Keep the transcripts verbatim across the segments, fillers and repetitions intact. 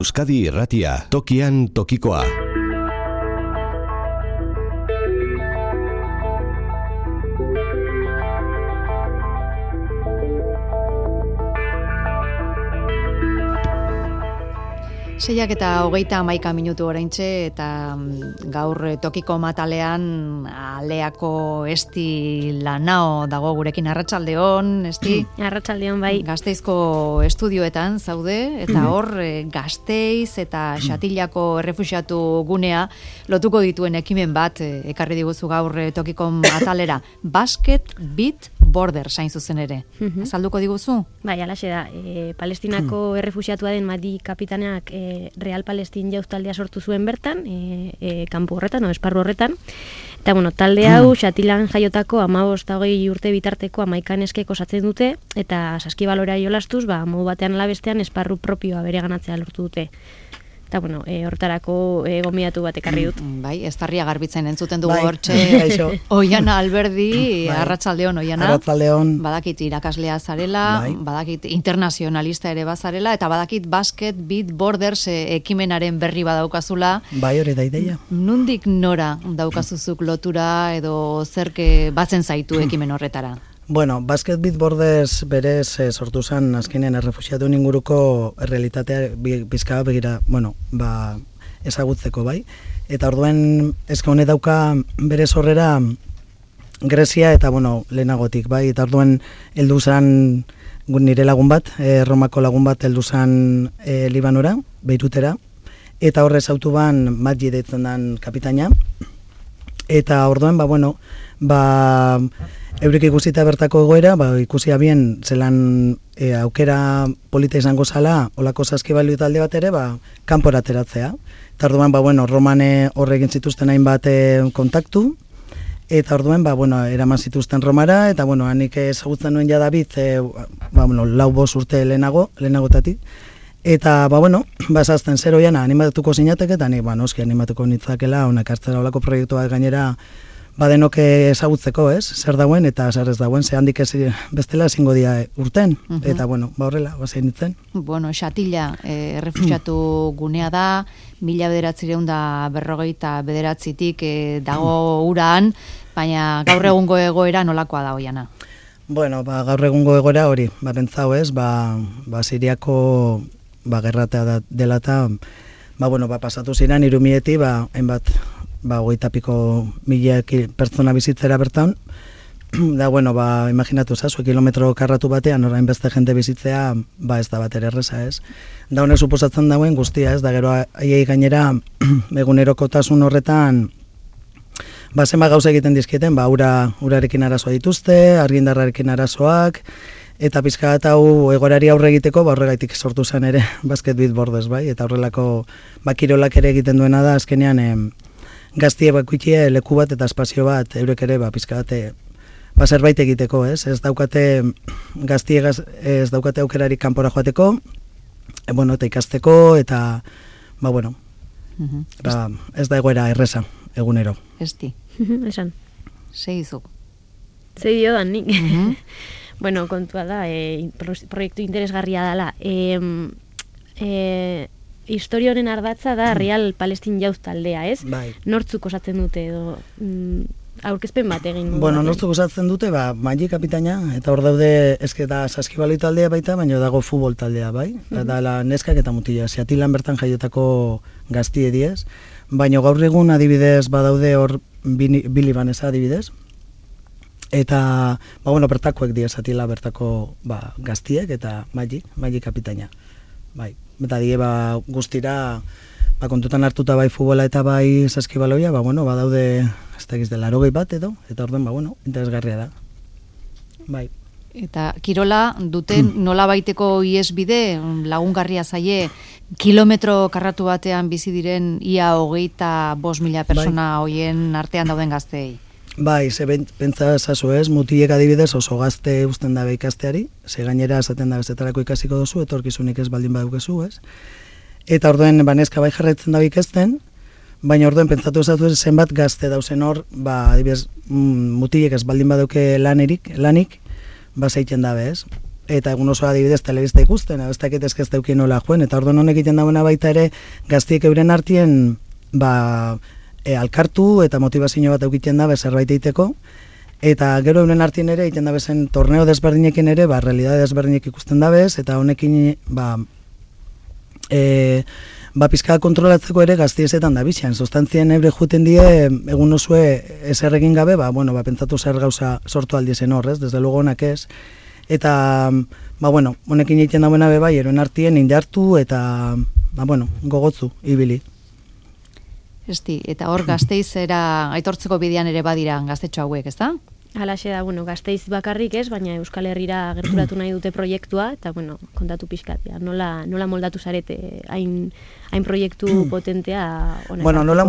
Euskadi Irratia, tokian tokikoa. Seiak eta hogeita hamaika minutu oraintxe eta gaur tokiko matalean Aleako Esti Lanao dago gurekin. Arratsaldeon, Esti. Arratsaldeon bai. Gasteizko estudioetan zaude eta hor Gasteiz eta Xatillako errefuxiatu gunea lotuko dituen ekimen bat ekarri diguzu gaur tokiko matalera. Basket Beat Border zain zuzen ere. Azalduko diguzu? Bai, alaxe da. E, Palestinako errefuxiatua den Madi kapitaneak e, Real Palestin jauz taldea sortu zuen bertan, e, e, kanpo horretan, o esparru horretan. Eta, bueno, talde hau, Xatilan jaiotako amabost eta hogei urte bitarteko amaikan eskeko osatzen dute, eta saskibalora jolastuz, ba, modu batean alabestean esparru propioa bere ganatzea lortu dute. Eta, bueno, e, hortarako e, gombiatu bat ekarri dut. Bai, estarria garbitzen entzuten dugu bai, hortxe. Oiana Alberdi, bai. Arratsaldeon Oiana. Arratsaldeon. Badakit irakaslea zarela, bai. Badakit internazionalista ere bazarela, eta badakit Basket Beat Borders ekimenaren berri badaukazula. Bai, hori da ideia. Nundik nora daukazuzuk lotura edo zerke batzen zaitu ekimen horretara? Bueno, Basket Beat Borders berez e, sortu zen azkenean errefuxiatuen inguruko realitatea bizka begira, bueno, ba, ezagutzeko bai. Eta orduen eska honek dauka bere sorrera Grezia eta, bueno, lehenagotik bai. Eta orduen heldu zen nire lagun bat, e, Romako lagun bat heldu zen e, Libanora, Beirutera. Eta horrez autu ban Maggi deitzen den kapitaina. Eta orduen, ba, bueno, ba... Eurik ikusita bertako egoera, ba, ikusi abien zelan e, aukera polita izango zala, olako saskibailu talde bat ere, ba, kanpora ateratzea. Eta orduan, ba, bueno, Romane horregin zituzten hainbat e, kontaktu, eta orduan, ba, bueno, eraman zituzten Romara, eta, bueno, hanik ezagutzen nuen jadabit, e, ba, bueno, lau bost urte lehenago, lehenagotatik. Eta, ba, bueno, ba, esazten zer oiana, animatuko zinatek, eta nik, ba, noski animatuko nitzakela, honak hartzera olako proiektu bat gainera, badenok ezagutzeko, ez? Zer dauen eta zer ez dauen, ze handik ez bestela ezingo dia urten. Uh-huh. Eta, bueno, ba horrela, bazein ditzen. Bueno, Xatilla, eh, errefuxiatu gunea da, mila bederatzireun da berrogeita bederatzitik eh, dago uran, baina gaur egungo egoera nolakoa da Oiana? Bueno, ba, gaur egungo egoera hori, ba, bentzau, ez? Ba, ba Siriako ba, gerratea da, dela eta, ba, bueno, ba, pasatu ziren, irumieti, ba, hainbat, ba, hogeita piko mila pertsona bizitzera bertan, da, bueno, ba, imaginatu zazu, kilometro karratu batean, orain beste jente bizitzea, ba, ez da bat ere erreza, ez? Da, honek suposatzen dauen guztia, ez? Da, gero, aiei gainera, egunerokotasun horretan, ba, zenba gauza egiten dizkieten, ba, ura, urarekin arazoa dituzte, argindarrarekin arazoak, eta pizka eta hau egorari aurre egiteko, ba, horregaitik sortu zen ere, Basket Beat Borders, bai? Eta horrelako, ba, kirolak ere egiten duena da, azkenean, em, gaztie bakuitie leku bat eta espazio bat, eurek ere, ba, pizkate, ba, zerbait egiteko, ez? Ez daukate, gaztie gaz, ez daukate aukerarik kanpora joateko, e, bueno, eta ikasteko, eta, ba, bueno, uh-huh. ba, ez da egoera erreza, egunero. Esti. Esan. Segizu. Segio da, nik. Uh-huh. Bueno, kontua da, e, proiektu interesgarria dela. E, e, Historia honen ardatza da Real Palestin jauz taldea, ez? Bai. Nortzuk osatzen dute edo mm, aurkezpen bat egin dute? Bueno, nortzuk osatzen dute, ba, Maggi kapitaina, eta hor daude esketa saskibaloi taldea baita, baina dago futbol taldea, bai? Mm-hmm. Eta la neskak eta mutila, Xatilan bertan jaiotako gaztie diez, baina gaur egun adibidez badaude hor Billy Vanessa adibidez, eta, ba, bueno, bertakoek diez Xatila bertako ba, gaztiek eta Maggi, Maggi kapitaina, bai. Eta die, ba, guztira, ba, kontutan hartuta bai futbola eta bai saskibaloia, ba, bueno, ba, daude, ez da egiz dela, arogei bat edo, eta orden, ba, bueno, interesgarria da. Bai. Eta kirola duten nola baiteko iesbide, lagungarria zaie, kilometro karratu batean bizi diren ia hogeita bost mila persona bai. Hoien artean dauden gazteei. Bai, ze pentsa zazu ez, mutilek adibidez oso gazte uzten dabe ikasteari, ze gainera esaten da bezetarako ikasiko dozu, etorkizunik ez baldin badukezu, ez? Eta orduen, baneska bai jarraitzen dabe ikasten, baina orduen pentsatu ezatu ez zenbat gazte dauzen hor, ba, adibidez, mutilek ez baldin baduke lanerik, lanik, ba zeiten dabe, ez? eta egun oso adibidez telebista ikusten, ez dakit ez daukien nola joen, eta orduan honek egiten dagoena baita ere gaztiek euren artien ba, e, alkartu eta motivazio bat eukiten da zerbait egiteko, eta gero euren artien ere egiten da bezen torneo desberdinekin ere, ba, realidade desberdinek ikusten da bez, eta honekin ba, e, ba, pizka kontrolatzeko ere gaztiezetan da bizian, sustantzien ebre juten die egun osue ezer egin gabe, ba, bueno, ba, pentsatu zer gauza sortu aldiezen horrez, desde luego honak ez, eta, ba, bueno, honekin egiten dagoena be bai, eroen artien indartu eta, ba, bueno, gogotzu, ibili. Esti, eta hor Gasteizera aitortzeko bidean ere badira gaztetxo hauek, ezta? Halaxe da, bueno, Gasteiz bakarrik ez, baina Euskal Herrira gerturatu nahi dute proiektua, eta, bueno, kontatu pixkat, ja, nola, nola moldatu zarete hain, hain proiektu potentea honetan. Bueno, nola,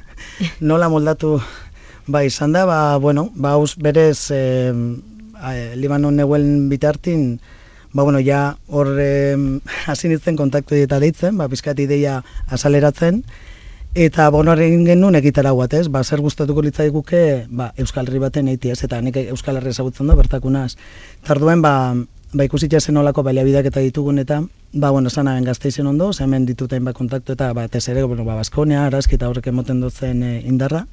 nola moldatu, ba, izan da, ba, bueno, ba, hauz berez, eh, Libanon neuen bitartin, ba, bueno, ja, hor hasi nintzen kontaktu dieta deitzen, ba, pixkat ideia azaleratzen, eta bono egin genuen egitara guat, ez? Ba, zer gustatuko litzaiguke, ba, Euskal Herri baten eiti, ez? Eta nik Euskal Herri ezagutzen da, bertakunaz. Tarduen, ba, ba ikusitza zen olako baliabideak eta ditugun, eta, ba, bueno, zanaren Gasteizen ondo, hemen ditutain ba kontaktu, eta, ba, tesere, bueno, ba, Baskonia, Arazki, eta horrek emoten dutzen e, indarra.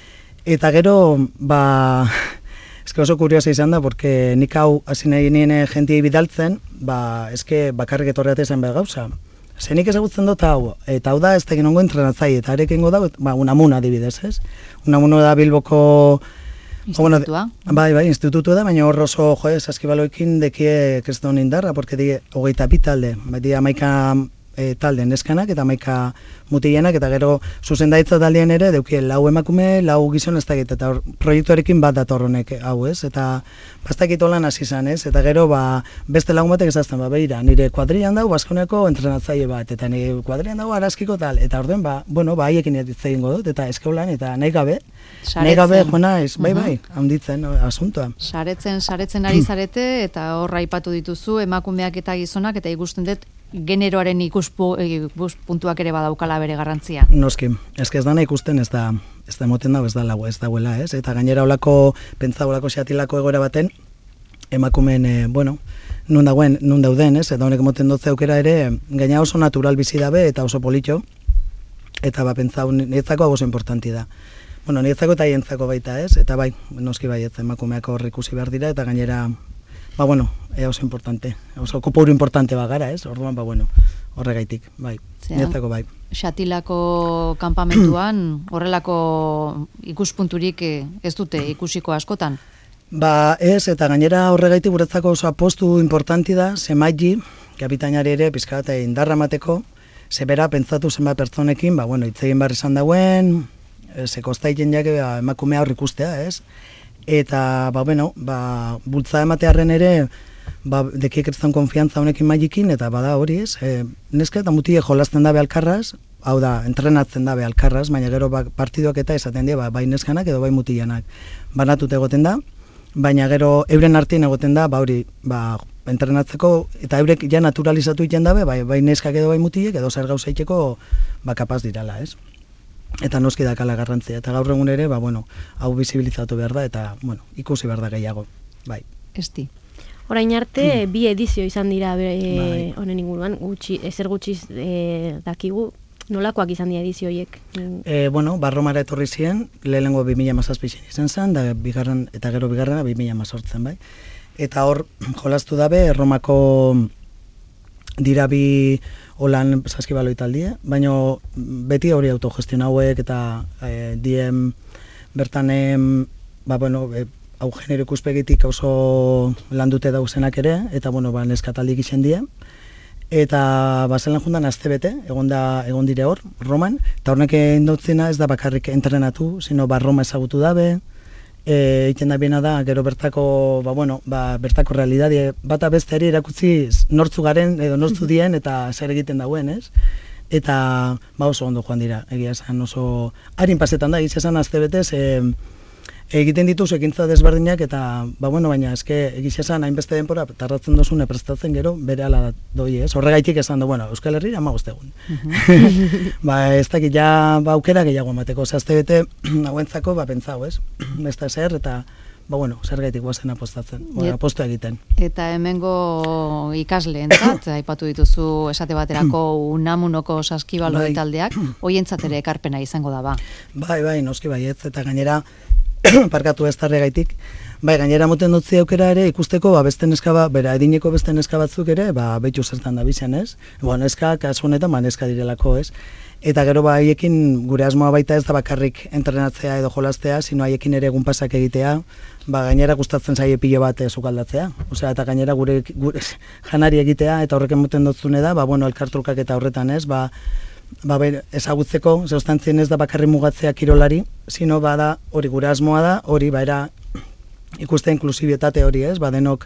Eta gero, ba, eske oso kuriosa izan da, porque nik hau, hasi nahi nien jentiei bidaltzen, ba, eske bakarrik etorreate zen behar gauza. Zenik ezagutzen dut hau, eta hau da ez tegin ongo entrenatzaile, eta arekengo da, ba, Unamun adibidez, ez? Unamun da Bilboko... Institutua. Bueno, bai, bai, institutu da, baina hor oso, jo, saskibaloekin dekie kriston indarra, porque die, hogeita bi talde, bai, die amaika e, talde neskanak, eta amaika mutilenak, eta gero zuzendaitza taldien ere, deukie lau emakume, lau gizon ez dakit, eta hor, proiektuarekin bat dator honek hau, ez? Eta bastakit holan hasi izan, ez? Eta gero, ba, beste lagun batek ezazten, ba, behira, nire kuadrilan dago Baskoniako entrenatzaile bat, eta nire kuadrilan dago Arazkiko tal, eta orduen, ba, bueno, ba, haiekin hitz egingo dut, eta eskeulan, eta nahi gabe, nahi gabe, joana, ez, bai, bai, handitzen, asuntoa. Saretzen, saretzen ari zarete, eta horra aipatu dituzu, emakumeak eta gizonak, eta ikusten dut, generoaren ikuspuntuak ere badaukala bere garrantzia. Noski, eske ez dana ikusten ez da, ez da emoten dago, ez da lau, ez dauela, ez? Eta gainera olako, pentsa olako xatilako egoera baten, emakumeen, e, bueno, nun dagoen, nun dauden, ez? Eta honek emoten dut aukera ere, gaina oso natural bizi dabe eta oso politxo, eta ba, pentsa, niretzako oso importanti da. Bueno, niretzako eta hientzako baita, ez? Eta bai, noski bai, ez emakumeak hor ikusi behar dira, eta gainera, ba, bueno, e, oso importante, oso kopuru importante bagara, ez? Orduan, ba, bueno, horregaitik, bai, niretzako bai. Xatilako kanpamentuan horrelako ikuspunturik ez dute ikusiko askotan? Ba, ez, eta gainera horregaitik guretzako oso apostu importanti da, zemaili, kapitainari ere, pizka bat indarra mateko, zebera pentsatu zenbat pertsonekin, ba, bueno, itzegin behar izan dauen, ze kostaiten jake ba, emakumea hor ikustea, ez? Eta, ba, bueno, ba, bultza ematearen ere, ba, dekiek ez konfiantza honekin mailekin, eta bada hori ez, e, neska eta mutie jolasten dabe alkarraz, hau da, entrenatzen dabe alkarraz, baina gero ba, partiduak eta esaten dira, ba, bai neskanak edo bai mutilanak. Banatut egoten da, baina gero euren artien egoten da, ba, hori, ba, entrenatzeko, eta eurek ja naturalizatu iten dabe, bai, bai neskak edo bai mutilek, edo zer gauza itxeko, ba, kapaz dirala, ez? Eta noski dakala garrantzia, eta gaur egun ere, ba, bueno, hau bizibilizatu behar da, eta, bueno, ikusi behar da gehiago, bai. Esti. Orain arte, mm. bi edizio izan dira e, bai. Honen inguruan, gutxi, ezer gutxiz e, dakigu, nolakoak izan dira edizio horiek? E, bueno, Barromara etorri ziren, lehenengo bi mila hamazazpien izan zen, da bigarren, eta gero bigarrena bi mila hamazortzen, bai. Eta hor, jolastu dabe, Erromako dira bi holan saskibaloi taldie, baina beti hori autogestion hauek eta e, diem bertanen, ba, bueno, e, hau genero ikuspegitik oso landute dauzenak ere, eta, bueno, ba, neskataldik izen die, eta bazelan jundan azte bete, egon, da, egon dire hor, Roman, eta hornek indotzena ez da bakarrik entrenatu, sino ba, Roma ezagutu dabe, e, iten da biena da, gero bertako, ba, bueno, ba, bertako realidade, bata besteari erakutzi nortzu garen, edo nortzu dien, eta zer egiten dauen, ez? Eta, ba, oso ondo joan dira, egia esan oso, harin pasetan da, egia esan azte betez, e, egiten dituzu ekintza desberdinak, eta, ba, bueno, baina, eske, egia esan, hainbeste denpora, tardatzen dozune prestatzen gero, bere ala doi, ez? Horregaitik esan du, bueno, Euskal Herri ama guztegun. Ba, ez dakit, ja, ba, aukera gehiago emateko, zazte bete, hauentzako, ba, pentsau, ez? Ez da zer, eta, ba bueno, zergaitik guazen apostatzen, o, apostu egiten. Eta hemengo ikasleentzat, aipatu dituzu esate baterako Unamunoko saskibaloi Bai. taldeak, hoientzat ere ekarpena izango da ba. Bai, bai, noski baietz, eta gainera, parkatu ez tarregaitik, bai, gainera moten dutzi aukera ere ikusteko, ba, beste neska ba, bera, edineko beste neska batzuk ere, ba, behitu zertan da bizen, ez? Bo, neska, kasu honetan, ba, neska direlako, ez? Eta gero ba, haiekin gure asmoa baita ez da bakarrik entrenatzea edo jolastea, sino haiekin ere egun pasak egitea, ba, gainera gustatzen zaie pilo bat sukaldatzea. Osea, eta gainera gure, gure janari egitea, eta horrek emoten dutzune da, ba, bueno, elkartrukak eta horretan ez, ba, ba, ber, ezagutzeko, zeustantzien ez da bakarri mugatzea kirolari, sino bada hori gure asmoa da, hori ba, era ikuste inklusibietate hori ez, ba, denok,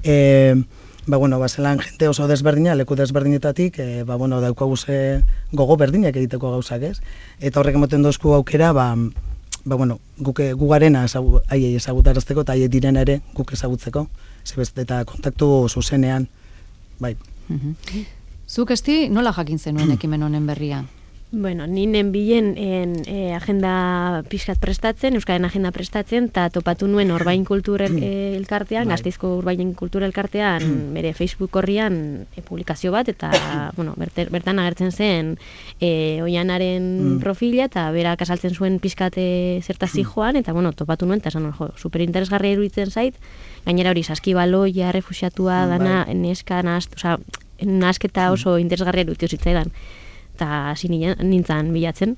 e, ba, bueno, ba, zelan jente oso desberdina, leku desberdinetatik, e, ba, bueno, daukaguze gogo berdinak egiteko gauzak ez, eta horrek emoten dozku aukera, ba, ba, bueno, guk gugarena ezagu, haiei ezagutarazteko, eta haiei diren ere guk ezagutzeko, zebest, eta kontaktu zuzenean, bai. Mhm. Zuk esti nola jakin zenuen ekimen honen berria? Bueno, ninen bilen en, e, agenda pixkat prestatzen, Euskaren agenda prestatzen, eta topatu nuen Urbain Kultur el, e, elkartean, Gasteizko Urbain Kultur elkartean, bere Facebook horrian e, publikazio bat, eta bueno, berter, bertan agertzen zen e, Oianaren profila, eta berak asaltzen zuen pixkat e, zertazi joan, eta bueno, topatu nuen, eta esan, jo, superinteresgarria iruditzen zait, gainera hori saskibaloia, refuxiatua, dana, neska, nazt, oza, nasketa oso interesgarria iruditzen zitzaidan. Eta hasi nintzen bilatzen.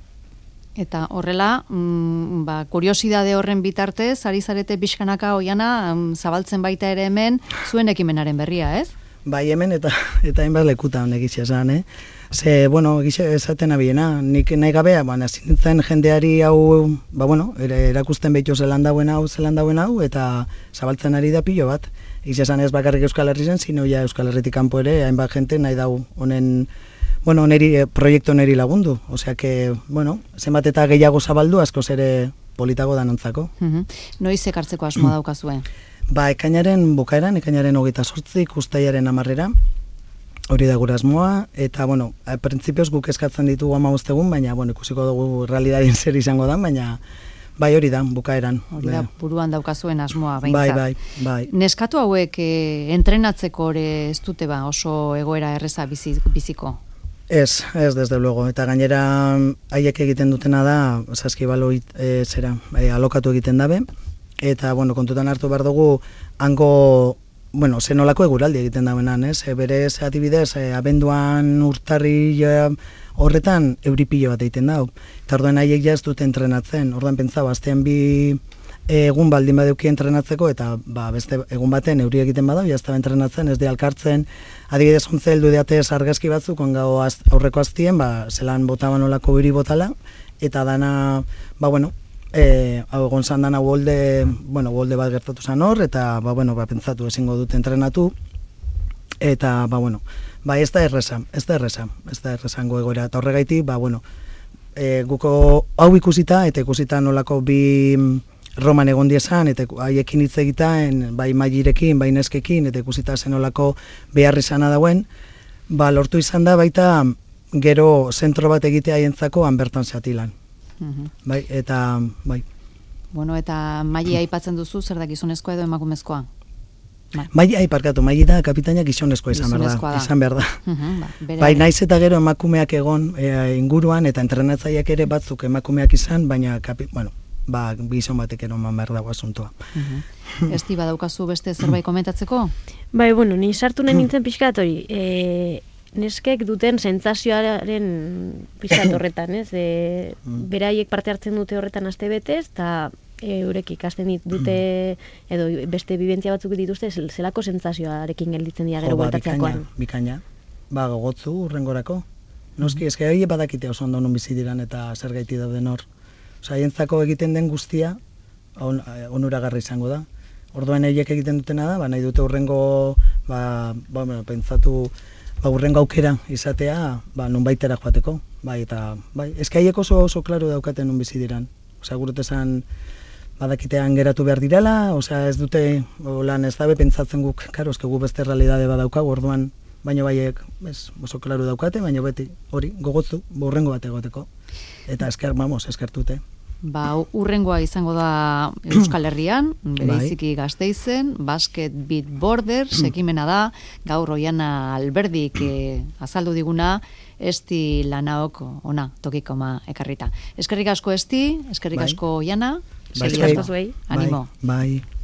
Eta horrela, mm, ba, kuriosidade horren bitartez, ari zarete pixkanaka Oiana, mm, zabaltzen baita ere hemen, zuen ekimenaren berria, ez? Bai, hemen eta eta hainbat lekutan egitxe esan, eh? Ze, bueno, egitxe esaten abiena, nik nahi gabea, ba, hasi nintzen jendeari hau, ba, bueno, erakusten behitu zelan dauen hau, zelan dauen hau, eta zabaltzen ari da pilo bat. Egitxe esan ez bakarrik Euskal Herri zen, sino ja Euskal Herritik kanpo ere, hainbat jente nahi dau honen, bueno, neri, eh, proiektu neri lagundu. Osea que, bueno, zenbat eta gehiago zabaldu, askoz ere politago danontzako. Mhm. Noiz ekartzeko asmoa daukazue? Ba, ekainaren bukaeran, ekainaren hogeita sortzik, ustaiaren amarrera, hori da gure asmoa, eta, bueno, a, printzipioz guk eskatzen ditugu hamabost egun, baina, bueno, ikusiko dugu realidadien zer izango da, baina, bai hori da, bukaeran. Hori da, buruan daukazuen asmoa, behintzat. Bai, bai, bai. Neskatu hauek e, entrenatzeko ere ez dute ba, oso egoera erreza bizi, biziko? Ez, ez, desde luego, eta gainera haiek egiten dutena da, saskibaloi e, zera, e, alokatu egiten dabe, eta, bueno, kontutan hartu behar dugu, hango, bueno, zenolako eguraldi egiten dabenan, ez? E, berez, adibidez, e, abenduan urtarri e, horretan euripilo bat egiten dau. Eta orduan haiek ja ez dute entrenatzen, orduan pentsau, astean bi egun baldin badeuki entrenatzeko, eta ba, beste egun baten euri egiten badau, jazta entrenatzen, ez di alkartzen, adibidez jontze heldu deate argazki batzuk, ongago az, aurreko aztien, ba, zelan botaban olako hiri botala, eta dana, ba, bueno, E, hau egon zan dana uolde, bueno, uolde bat gertatu zan hor, eta, ba, bueno, ba, pentsatu ezingo dute entrenatu, eta, ba, bueno, ba, ez da erreza, ez da erreza, ez da errezango egoera, eta horregaitik, ba, bueno, e, guko hau ikusita, eta ikusita nolako bi Roman egon diezan, eta haiekin hitz egiten, bai mailerekin, bai neskekin, eta ikusita zenolako behar izana dauen, ba, lortu izan da baita gero zentro bat egitea haientzako han bertan zeatilan. Bai, eta, bai. Bueno, eta maili aipatzen duzu, zer da gizonezkoa edo emakumezkoa? Bai, maili aiparkatu, maili da kapitaina gizonezkoa izan behar da, izan behar da. Uh-huh, ba, bai, naiz eta gero emakumeak egon e, inguruan, eta entrenatzaileak ere batzuk emakumeak izan, baina, kapi, bueno, ba, gizon batek ero eman behar dago asuntua. Uh-huh. Esti, badaukazu beste zerbait komentatzeko? Bai, bueno, ni sartu nahi nintzen pixkat hori, e, neskek duten sentsazioaren pixkat horretan, ez? E, beraiek parte hartzen dute horretan aste betez, eta eurek ikasten dute, edo beste bibentzia batzuk dituzte, zelako sentsazioarekin gelditzen dira gero bueltatzeakoan. Bikaina, bikaina, ba, gogotzu urrengorako. Noski, eske hori badakite oso ondo non bizi diran eta zer gaiti dauden hor. Osa, haientzako egiten den guztia, on, onuragarri izango da. Orduan haiek egiten dutena da, ba, nahi dute urrengo, ba, ba, bueno, pentsatu, ba, urrengo aukera izatea, ba, nun baitera joateko. Bai, eta, bai, eske haiek oso oso klaro daukaten nun bizi diran. Osea, gurutesan badakitean geratu behar direla, osea, ez dute, lan ez dabe, pentsatzen guk, karo, eske gu beste realidade badaukagu, orduan, baina baiek, ez, oso klaro daukate, baina beti, hori, gogotzu, borrengo bat egoteko. Eta esker, vamos, eskertute. Ba, urrengoa izango da Euskal Herrian, bereziki Gasteizen, Basket Beat Borders, ekimena da, gaur Oiana Alberdik eh, azaldu diguna, esti lanaok ona tokikoma ekarrita. Eskerrik asko esti, eskerrik asko Oiana, Bai, segi asko zuei, animo. Bai, bai.